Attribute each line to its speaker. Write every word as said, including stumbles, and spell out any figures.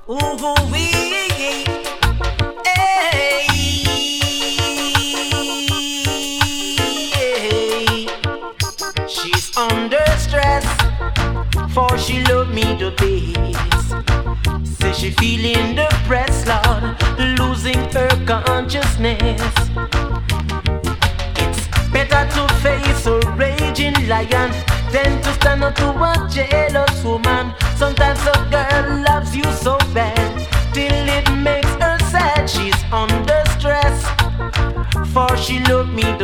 Speaker 1: Ooh, we, hey, hey. She's under stress, for she loved me the best. Say she feeling depressed, Lord, losing her consciousness. It's better to face a raging lion than to stand up to a jealous woman. Sometimes a girl loves you so bad till it makes her sad. She's under stress, for she loved me